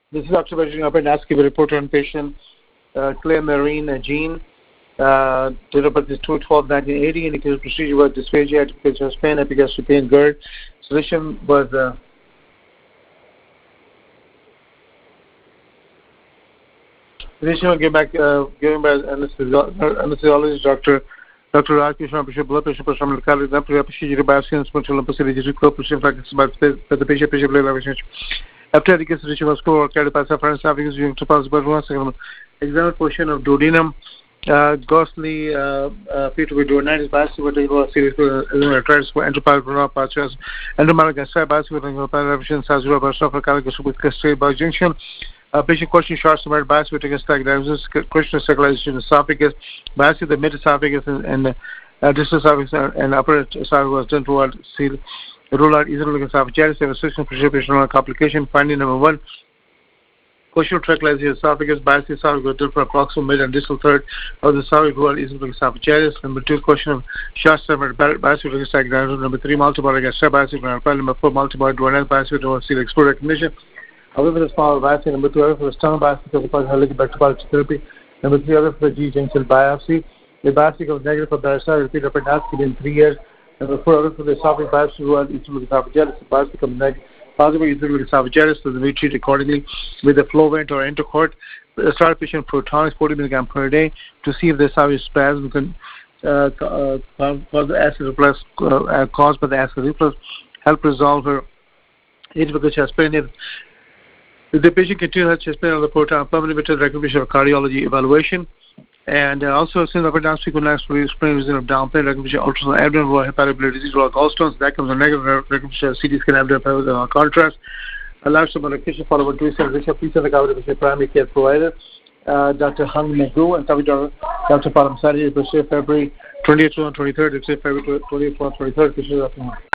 This is Dr. Bajrang up and asking a report on patient Claire Marine Jean. Date of birth is 2/12/1980. Indicated procedure was dysphagia, active pain, epigastric pain, GERD. Solution was given by anesthesiologist Dr. Rakesh Bishop, blood pressure, personal calories, procedure, biopsy, and spinal lymphocytic co-procedure practice by the patient relationship. After education was carried by sufferance having using to pass by 1 second. Examine portion of duodenum, ghostly appear to be duodenitis, biopsy with a series arthritis for enteropathic patches, endomonic gastritis, biopsy with revision, sazura, burstoff, caligus with castrate by junction. Patient question short summary biopsy with against diagnosis, question circulation esophagus, biopsy the mid esophagus and distal esophagus and upper esophagus done toward seal. Rule out easily esophagitis, have a section precipitation complication. Finding number 1. Question tranquilizer esophagus, biopsy esophagus for proximal, mid, and distal third of the esophagus. Rule out easily esophagitis. Number 2. Question of short summary biopsy with diagnosis. Number 3. Multiple gastritis biopsy. Number 4. Multiple duodenal biopsy with seal export recognition. However, the small biopsy. Number 2. For the stomach biopsy because of helicobacter therapy. Number 3. For the G-junction biopsy. The biopsy was negative for varicella. Repeat appendectomy in 3 years. Number 4. For the esophagus biopsy, rule out eosinophilic esophagitis. The biopsy becomes negative. Positive eosinophilic esophagitis, so we treat accordingly with a Flovent or Entocort. Start patient protonics 40 mg per day to see if the esophagus spasm can cause the acid reflux caused by the acid reflux. Help resolve her atypical chest pain. If the patient continues chest pain on the proton, permanent recommendation of cardiology evaluation. And also, since upper downstream next spring reason of down pain, recommendation ultrasound abdomen or hepatic disease or gallstones, that comes a negative recommendation of CT scan abdomen contrast. Allows some medication followed by 2 weeks. Please send the cover to the primary care provider, Dr. Hung Nagu, and Dr. Param Sari, February 20th to 23rd, February 20th to 23rd.